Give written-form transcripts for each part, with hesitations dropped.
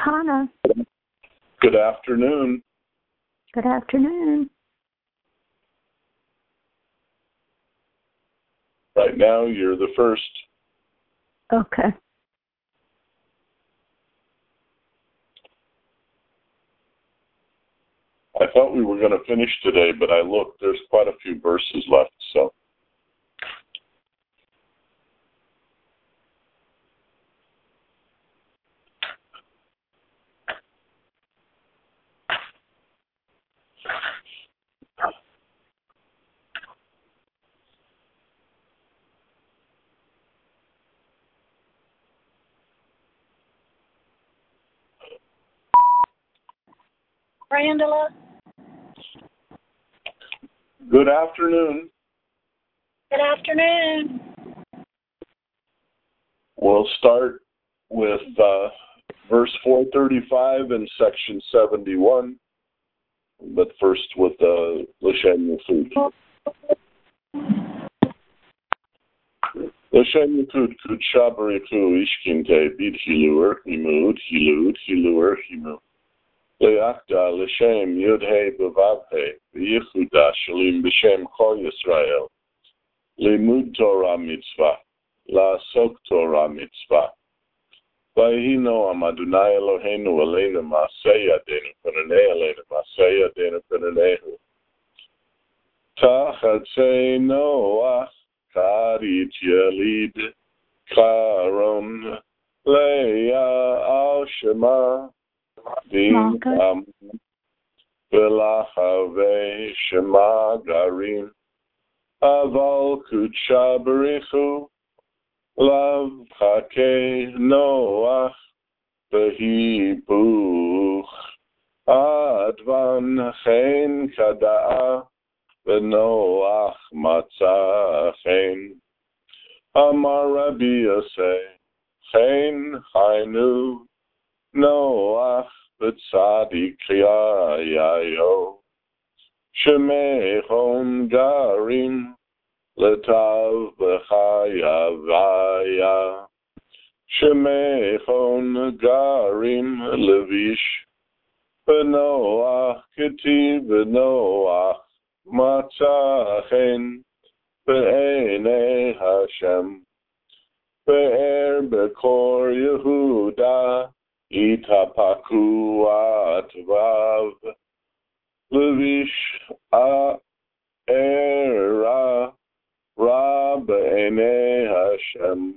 Hannah. Good afternoon. Good afternoon. Right now, you're the first. Okay. I thought we were going to finish today, but I looked. There's quite a few verses left, so. Randala. Good afternoon. Good afternoon. We'll start with verse 435 in section 71, but first with L'Shem Yechud. L'Shem Yechud Kudsha Barichu Ishkinte Bid Hilur Himud Hilud Hilur Himud Le'akda L'Shem Yud-He B'Vav-He V'Yichuda Shalim B'Shem Kol Yisrael Limud Torah Mitzvah La'asok Torah Mitzvah Vayhi Noam Adonai Eloheinu Aleinu Ma'aseh Yadeinu Penanei Aleinu Ma'aseh Yadeinu Penanehu Tachatzei Noach Karit Yelid Karon Leah Al Shema Din Am Velachave Shema Garim Aval Kudsha Barichu Lav Chake Noach Behibuch Advan Chen Kada'a Benoach Matzah Chen Amar Rabbi Yosef Chen Hainu Noach B'tzadik Yayo Shemechon Garim Letav B'chayavaya Shemechon Garim Levish B'noach Ketiv B'noach Matzachen Be'enei Hashem Be'er Bekor Yehuda Itapaku Atvav Levish Era Ra Be'enei Hashem.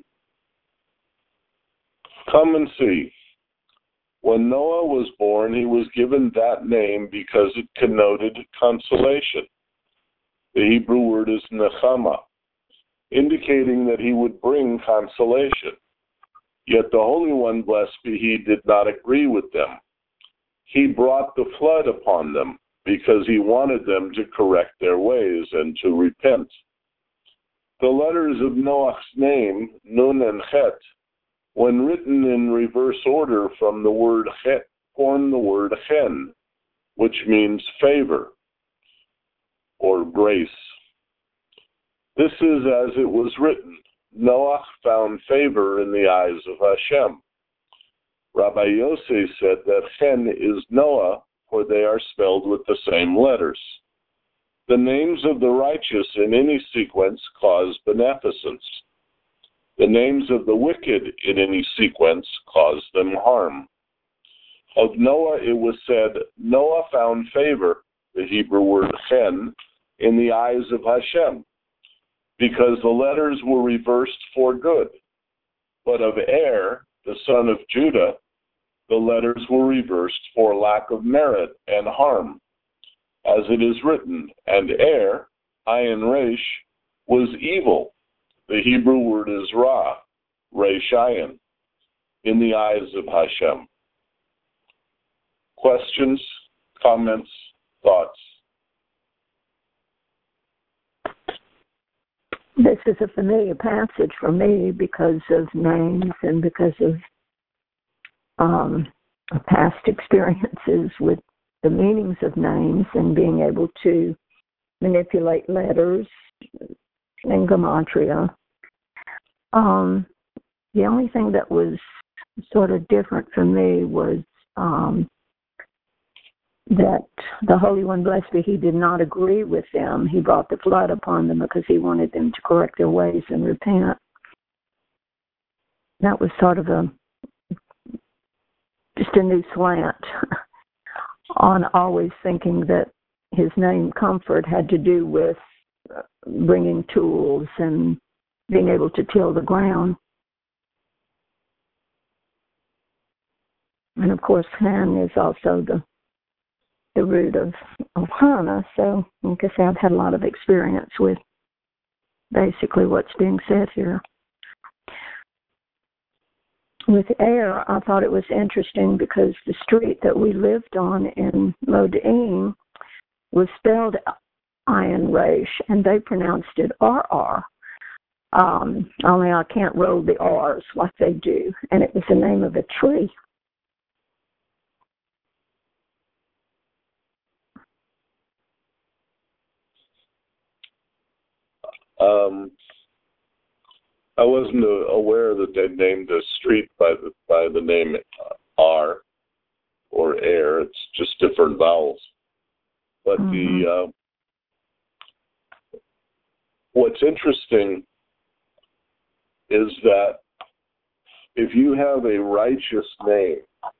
Come and see. When Noah was born, he was given that name because it connoted consolation. The Hebrew word is nechama, indicating that he would bring consolation. Yet the Holy One, blessed be He, did not agree with them. He brought the flood upon them because He wanted them to correct their ways and to repent. The letters of Noah's name, Nun and Het, when written in reverse order from the word Het, form the word Chen, which means favor or grace. This is as it was written, Noah found favor in the eyes of Hashem. Rabbi Yossi said that Chen is Noah, for they are spelled with the same letters. The names of the righteous in any sequence cause beneficence. The names of the wicked in any sequence cause them harm. Of Noah it was said, Noah found favor, the Hebrew word Chen, in the eyes of Hashem, because the letters were reversed for good. But of Er, the son of Judah, the letters were reversed for lack of merit and harm. As it is written, and Er, Ayin Resh, was evil. The Hebrew word is Ra, Resh Ayin, in the eyes of Hashem. Questions, comments, thoughts? This is a familiar passage for me because of names and because of past experiences with the meanings of names and being able to manipulate letters and gematria. The only thing that was sort of different for me was that the Holy One, blessed be He, did not agree with them. He brought the flood upon them because He wanted them to correct their ways and repent. That was sort of just a new slant on always thinking that His name, Comfort, had to do with bringing tools and being able to till the ground. And of course, Han is also the root of Hannah. So like I say, I've had a lot of experience with basically what's being said here. With Air, I thought it was interesting because the street that we lived on in Modin was spelled Ayin Resh, and they pronounced it RR. Only I can't roll the R's like they do, and it was the name of a tree. I wasn't aware that they named a street by the name R or Air. It's just different vowels. But what's interesting is that if you have a righteous name,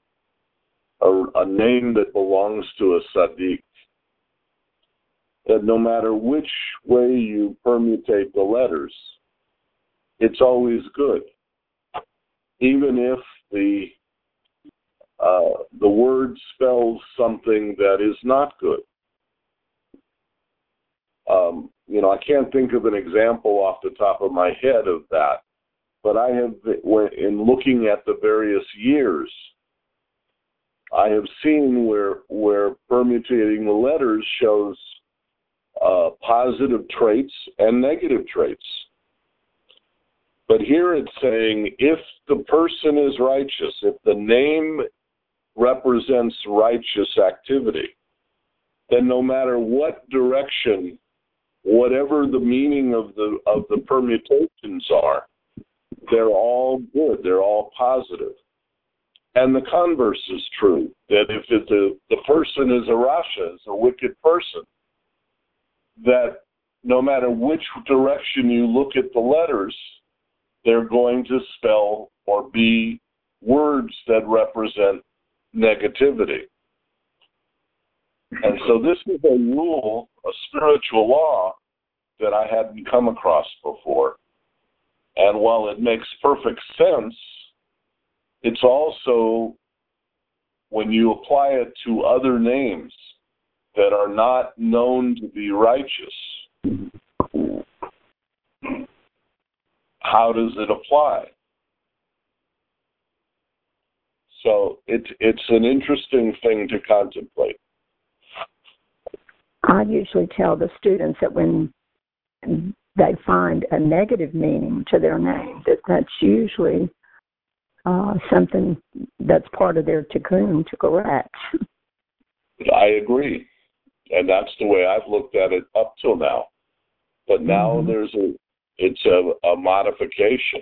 a name that belongs to a Sadiq, that no matter which way you permutate the letters, it's always good, even if the word spells something that is not good. I can't think of an example off the top of my head of that, but I have, in looking at the various years, I have seen where permutating the letters shows positive traits and negative traits. But here it's saying if the person is righteous, if the name represents righteous activity, then no matter what direction, whatever the meaning of the permutations are, they're all good, they're all positive. And the converse is true, that if the person is a Rasha, is a wicked person, that no matter which direction you look at the letters, they're going to spell or be words that represent negativity. And so this is a rule, a spiritual law that I hadn't come across before. And while it makes perfect sense, it's also, when you apply it to other names that are not known to be righteous, how does it apply? So it's an interesting thing to contemplate. I usually tell the students that when they find a negative meaning to their name, that's usually something that's part of their tikkun to correct. I agree. And that's the way I've looked at it up till now. But now it's a modification.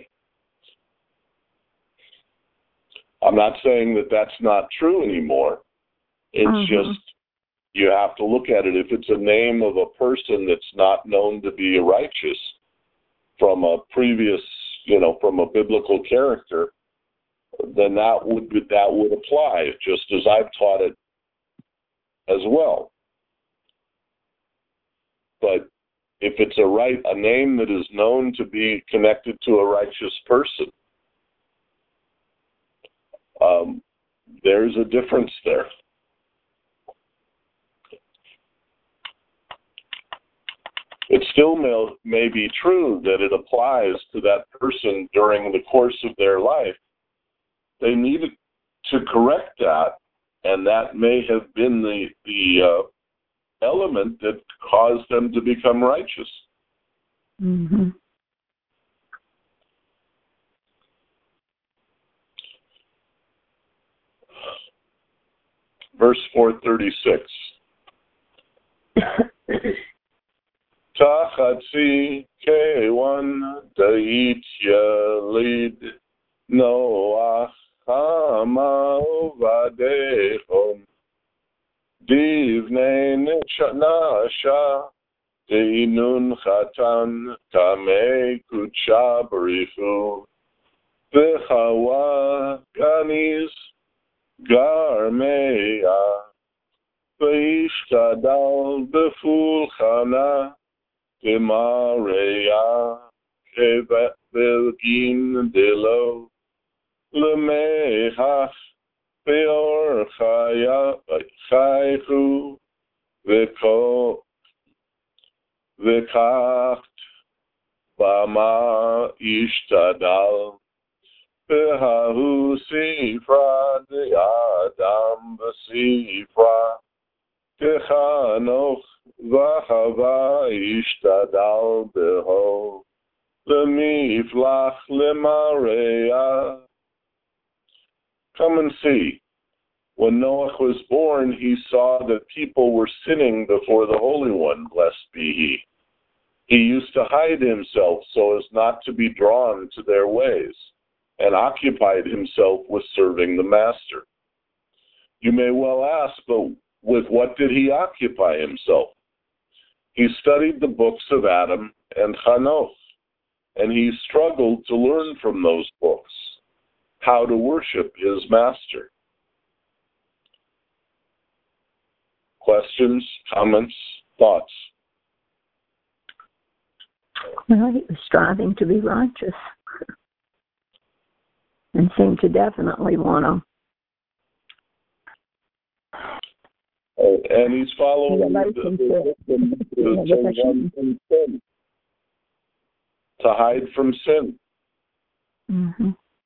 I'm not saying that that's not true anymore. It's just, you have to look at it. If it's a name of a person that's not known to be righteous from a previous, from a biblical character, then that would apply, just as I've taught it as well. But if it's a name that is known to be connected to a righteous person, there's a difference there. It still may be true that it applies to that person during the course of their life. They needed to correct that, and that may have been the element that caused them to become righteous. Mm-hmm. Verse 436. Tachatzi kewan dait yalid Noach Nechama Ovadechom Divnei Nasha Deinun Chatan Tamei Kucha Barichu V'chawa Ganis Garmeya V'ishtadal B'fulchana V'mareya Kev'elgin Delo L'mehach V'or Chaychu V'kacht Bama Ishtadal V'hahu Sifra De'adam V'sifra V'chanoch V'hava Ishtadal B'ho L'miflach L'mareya. Come and see. When Noah was born, he saw that people were sinning before the Holy One, blessed be he. He used to hide himself so as not to be drawn to their ways, and occupied himself with serving the Master. You may well ask, but with what did he occupy himself? He studied the books of Adam and Hanoch, and he struggled to learn from those books how to worship his Master. Questions, comments, thoughts? Well, he was striving to be righteous and seemed to definitely want to. And he's following to hide from sin. Mm-hmm.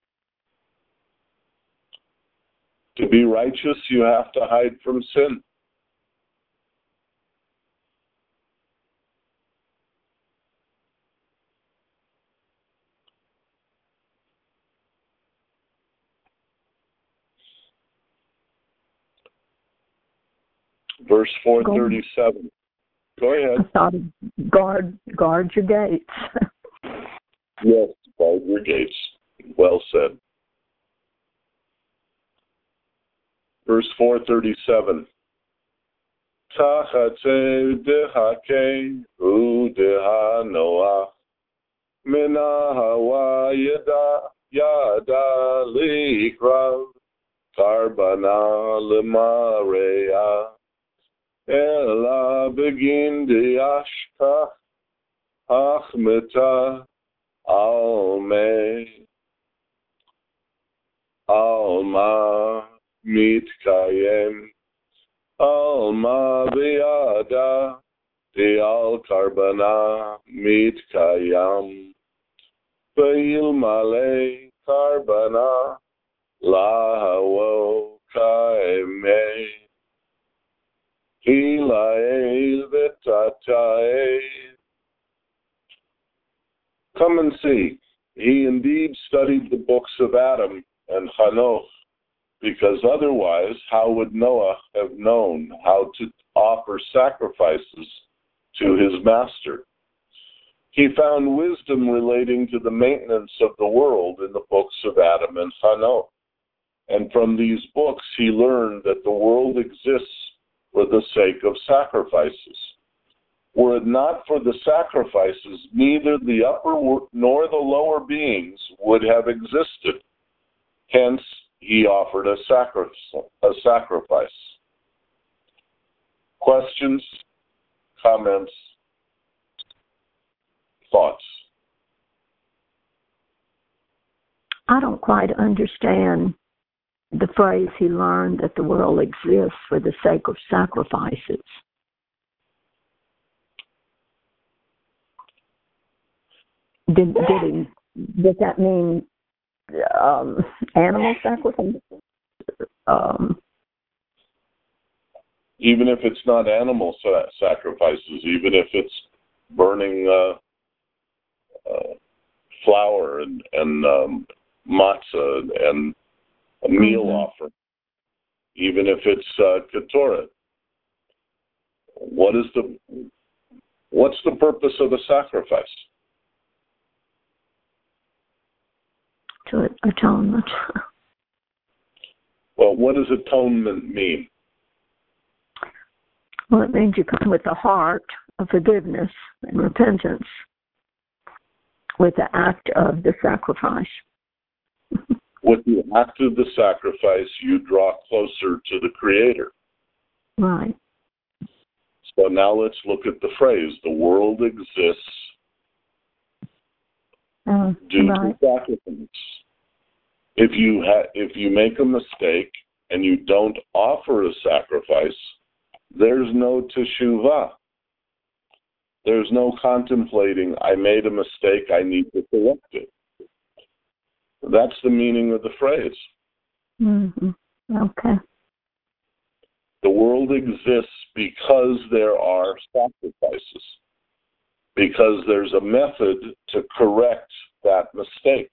To be righteous, you have to hide from sin. Verse 437. Go ahead. I thought, guard your gates. Yes, guard your gates. Well said. Verse 437. Tachatze dehake udeha Noah mina hawa yada likrav karbana lemareya ela begin diashka achmeta alma mitkayem alma biada dial karbana mitkayam veil male karbana lahawo kaime hilael vitatae. Come and see. He indeed studied the books of Adam and Hanoch, because otherwise, how would Noah have known how to offer sacrifices to his Master? He found wisdom relating to the maintenance of the world in the books of Adam and Hanoch. And from these books, he learned that the world exists for the sake of sacrifices. Were it not for the sacrifices, neither the upper nor the lower beings would have existed. Hence, he offered a sacrifice. Questions, comments, thoughts? I don't quite understand the phrase he learned that the world exists for the sake of sacrifices. Did that mean animal sacrifices? Even if it's not animal sacrifices, even if it's burning flour and matzah and a meal offering, even if it's ketoret, what's the purpose of a sacrifice? To atonement. what does atonement mean? Well, it means you come with a heart of forgiveness and repentance with the act of the sacrifice. With the act of the sacrifice, you draw closer to the Creator. Right. So now let's look at the phrase, the world exists due to sacrifice. If you make a mistake and you don't offer a sacrifice, there's no teshuvah. There's no contemplating, I made a mistake, I need to correct it. That's the meaning of the phrase. Mm-hmm. Okay. The world exists because there are sacrifices, because there's a method to correct that mistake.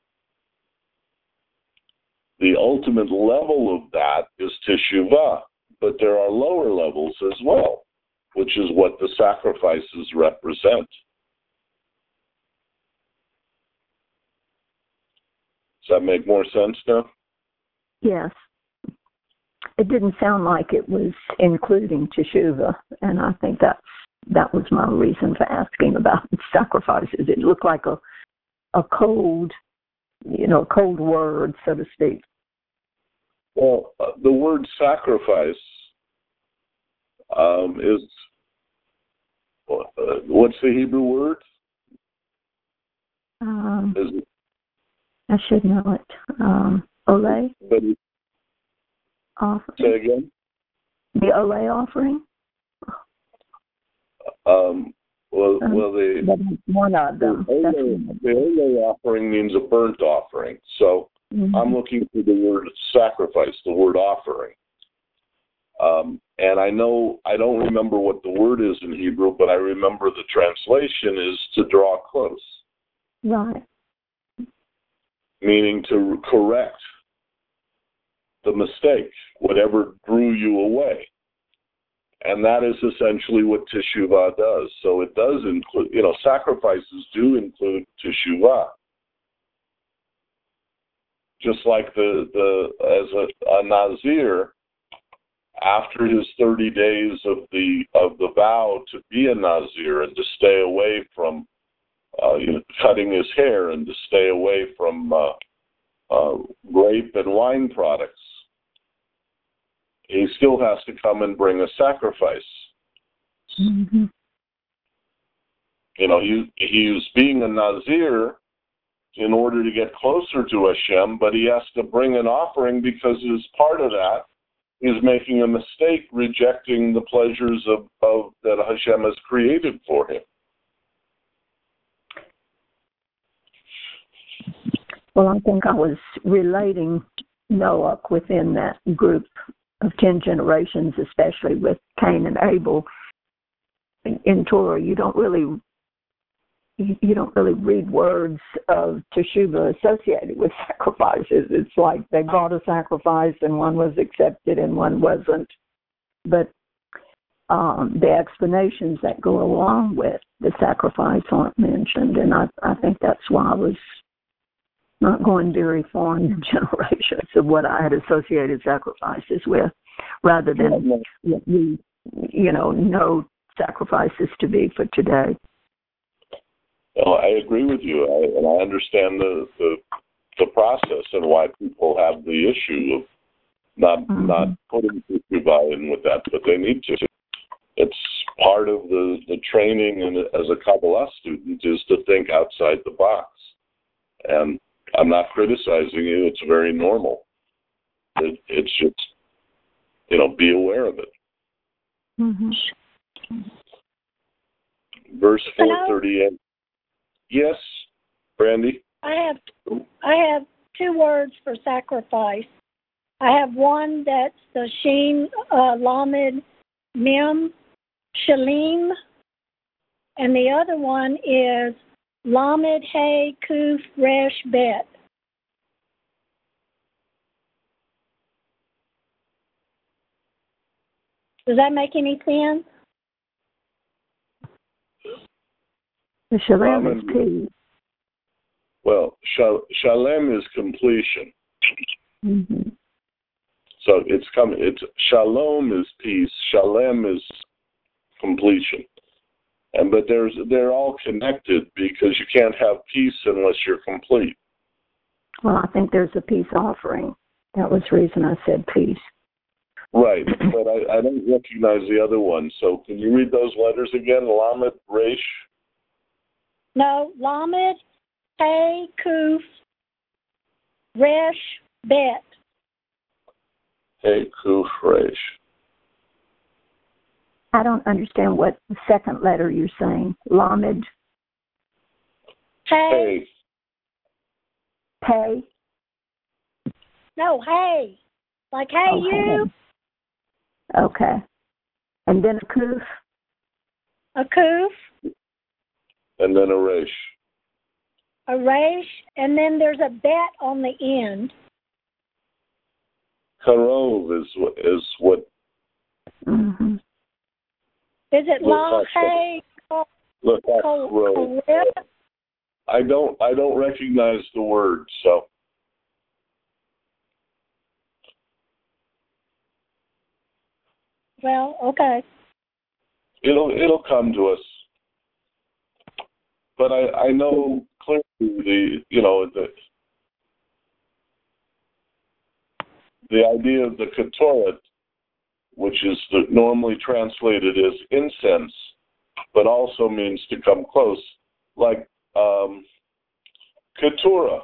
The ultimate level of that is teshuvah, but there are lower levels as well, which is what the sacrifices represent. Does that make more sense now? Yes. It didn't sound like it was including teshuvah, and I think that was my reason for asking about sacrifices. It looked like a cold word, so to speak. Well, the word sacrifice is, what's the Hebrew word? I should know it. Oleh? Offering. Say again? The Oleh offering? One of them. The Oleh offering means a burnt offering. So I'm looking for the word sacrifice, the word offering. And I don't remember what the word is in Hebrew, but I remember the translation is to draw close. Right. Meaning to correct the mistake, whatever drew you away. And that is essentially what teshuvah does. So it does include, sacrifices do include teshuvah. Just like as a Nazir, after his 30 days of the vow to be a Nazir and to stay away from cutting his hair and to stay away from grape and wine products, he still has to come and bring a sacrifice. Mm-hmm. He was being a Nazir in order to get closer to Hashem, but he has to bring an offering because as part of that, he's making a mistake rejecting the pleasures of that Hashem has created for him. Well, I think I was relating Noah within that group of 10 generations, especially with Cain and Abel. In Torah, you don't really read words of teshuvah associated with sacrifices. It's like they brought a sacrifice and one was accepted and one wasn't. But the explanations that go along with the sacrifice aren't mentioned, and I think that's why I was not going very far in the generations of what I had associated sacrifices with, rather than what we, know sacrifices to be for today. Well, I agree with you, and I understand the process and why people have the issue of not putting teshuvah in with that, but they need to. It's part of the training, and as a Kabbalah student, is to think outside the box. And I'm not criticizing you. It's very normal. It's just, be aware of it. Mm-hmm. Verse 438. Yes, Brandy? I have two words for sacrifice. I have one that's the Shin Lamed Mem Shalim, and the other one is Lamed Hey Kuf Resh Bet. Does that make any sense? The Shalem is peace. Well, Shalem is completion. Mm-hmm. So it's shalom is peace, shalem is completion. But they're all connected because you can't have peace unless you're complete. Well, I think there's a peace offering. That was the reason I said peace. Right, but I don't recognize the other one. So can you read those letters again? Lamed, Resh? No, Lamed, Hey, Kuf, Resh, Bet. Hey, Kuf, Resh. I don't understand what the second letter you're saying. Lamed. Hey. Pay. No, hey. Like, hey, you. Okay. And then a kuf? A kuf. And then a resh. A resh. And then there's a bet on the end. Karov is what. Mm-hmm. Is it la, hey, look at Karov. I don't recognize the word, so. Well, okay. It'll come to us. But I know clearly the idea of the Ketoret, which is normally translated as incense, but also means to come close, like Keturah.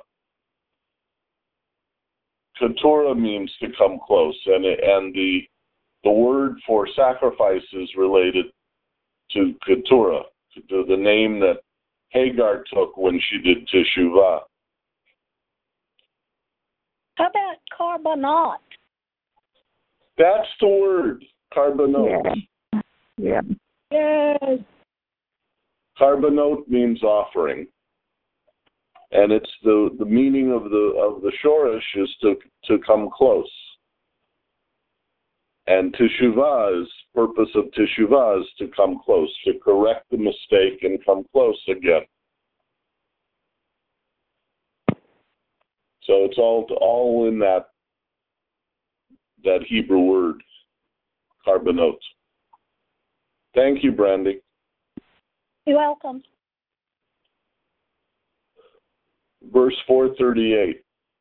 Keturah means to come close, and the word for sacrifice is related to Keturah, to the name that Hagar took when she did Teshuvah. How about carbonate? That's the word, carbonate. Yeah. Yes. Carbonate means offering, and it's the meaning of the shoresh is to come close. And Teshuvah's purpose of Teshuvah is to come close, to correct the mistake and come close again. So it's all in that Hebrew word, carbonate. Thank you, Brandy. You're welcome. Verse 438.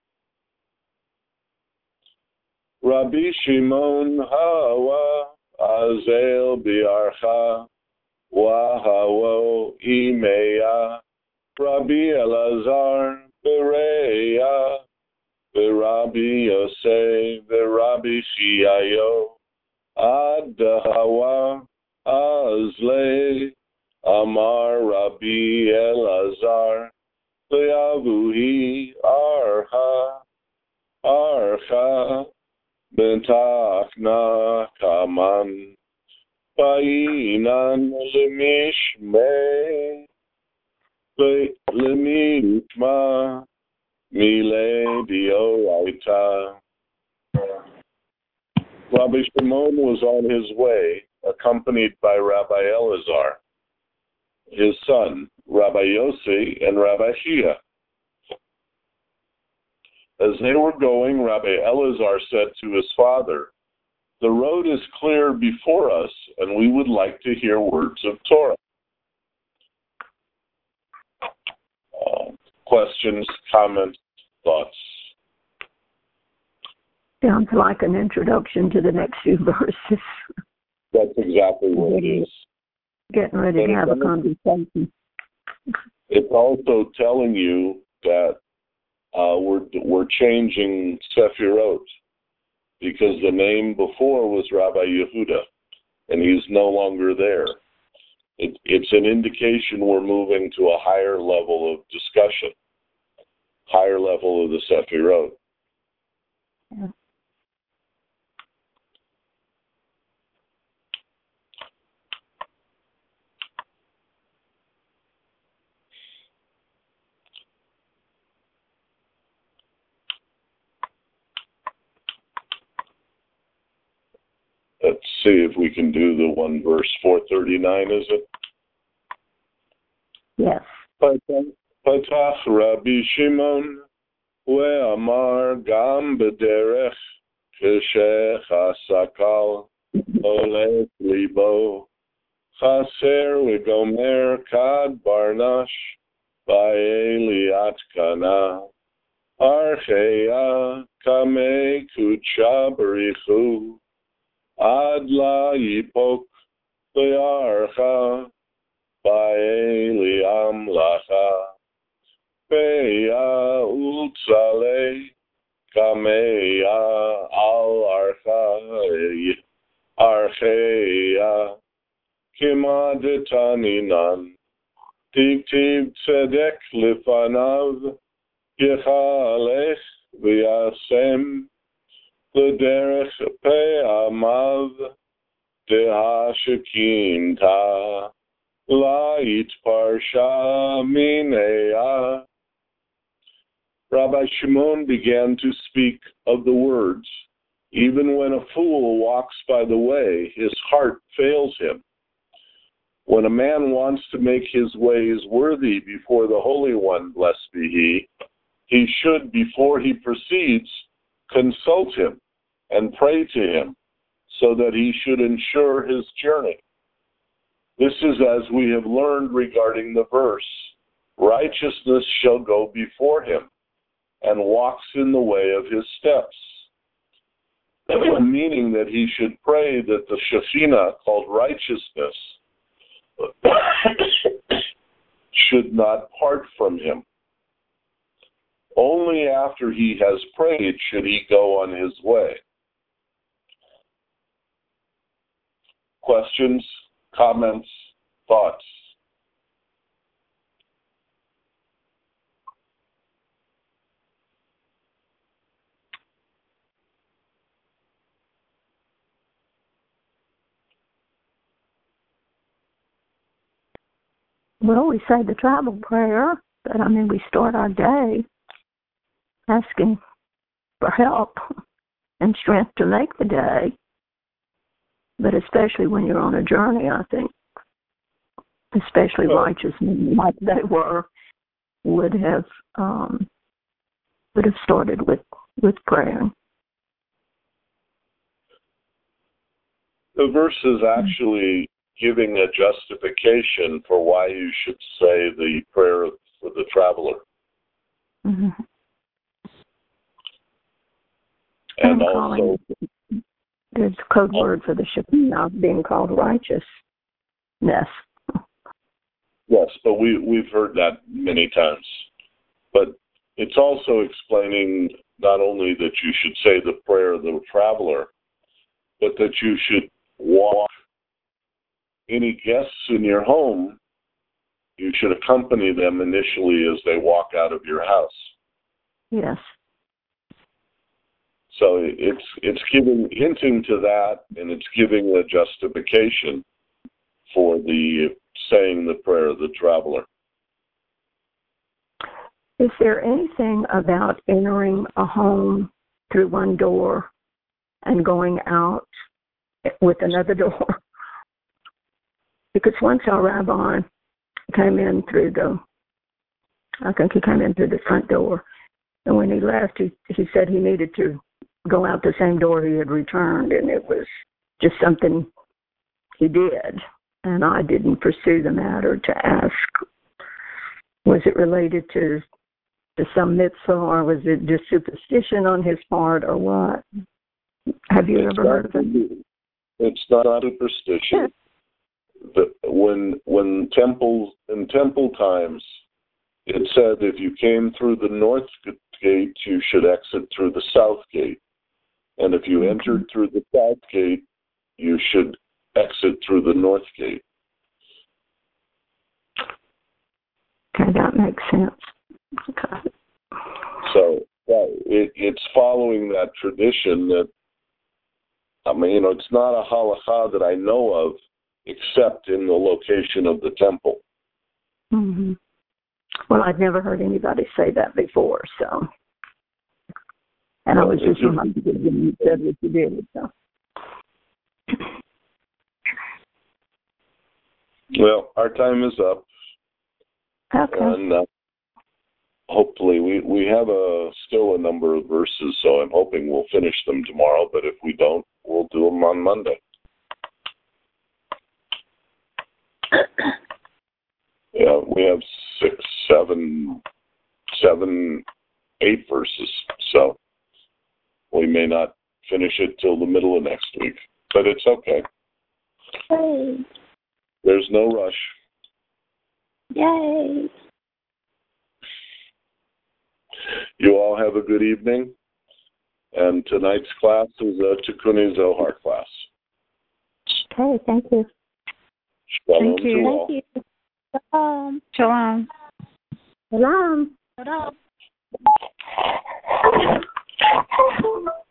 Rabbi Shimon Hawa Azel Biarcha Wahawo Imeya Rabbi Elazar Bereya Rabbi Yosef Rabbi Shiayo Ad Hawa Azle Amar Rabbi Elazar Leavuhi Archa Bentachna Kaman Painan Lemishme Lemishma Mile Dioraita. Rabbi Shimon was on his way, accompanied by Rabbi Elazar, his son, Rabbi Yossi, and Rabbi Shia. As they were going, Rabbi Elazar said to his father, "The road is clear before us, and we would like to hear words of Torah." Questions, comments, thoughts? Sounds like an introduction to the next few verses. That's exactly what it is. Getting ready to have a conversation. It's also telling you that we're changing Sefirot, because the name before was Rabbi Yehuda, and he's no longer there. It's an indication we're moving to a higher level of discussion, higher level of the Sefirot. Yeah. Let's see if we can do the one verse 439, is it? Yes. Patach Rabbi Shimon ve'amar gam b'derech כשחסקל הולך ליבו, חסר וגומר כד ברנש, באליית קנה, ארכיה קמי קודשה בריחו, עד לה יפוק ביערכה, באלי המלאכה, ביה וצלי, קמיה על ארכיה, כמדתנינן, תכתיב צדק לפניו, יחלך וישם, לדרך פעמיו, דהשכינתה, לה יתפרשה מיניה. Rabbi Shimon began to speak of the words, even when a fool walks by the way, his heart fails him. When a man wants to make his ways worthy before the Holy One, blessed be he should, before he proceeds, consult him and pray to him, so that he should ensure his journey. This is as we have learned regarding the verse, righteousness shall go before him, and walks in the way of his steps, meaning that he should pray that the Shekhinah, called righteousness, should not part from him. Only after he has prayed should he go on his way. Questions, comments, thoughts? Well, we say the travel prayer, but we start our day asking for help and strength to make the day. But especially when you're on a journey, I think, especially righteous men like they were, would have started with prayer. The verse is actually giving a justification for why you should say the prayer for the traveler. Mm-hmm. And also, there's a code word for the Shekhinah being called righteousness. Yes, but we've heard that many times. But it's also explaining not only that you should say the prayer of the traveler, but that you should walk any guests in your home, you should accompany them initially as they walk out of your house. Yes. So it's hinting to that, and it's giving a justification for the saying the prayer of the traveler. Is there anything about entering a home through one door and going out with another door? Because once our rabbi came in through the front door, and when he left, he said he needed to go out the same door he had returned, and it was just something he did, and I didn't pursue the matter to ask, was it related to some mitzvah, or was it just superstition on his part, or what? Have you ever heard of it? It's not superstition. When temple times, it said if you came through the north gate, you should exit through the south gate. And if you entered through the south gate, you should exit through the north gate. Okay, that makes sense. Okay. So it's following that tradition that, it's not a halakha that I know of, except in the location of the temple. Mm-hmm. Well, I've never heard anybody say that before, so. And I was just reminded when you said what you did, so. Well, our time is up. Okay. And hopefully we have still a number of verses, so I'm hoping we'll finish them tomorrow, but if we don't, we'll do them on Monday. Yeah, we have 6, 7, 8 verses, so we may not finish it till the middle of next week, but it's okay. Hey. There's no rush. Yay. You all have a good evening, and tonight's class is a Tikkun Zohar class. Okay, thank you. Shalom Thank you. to all. Thank you. Shalom. Shalom. Shalom. Shalom.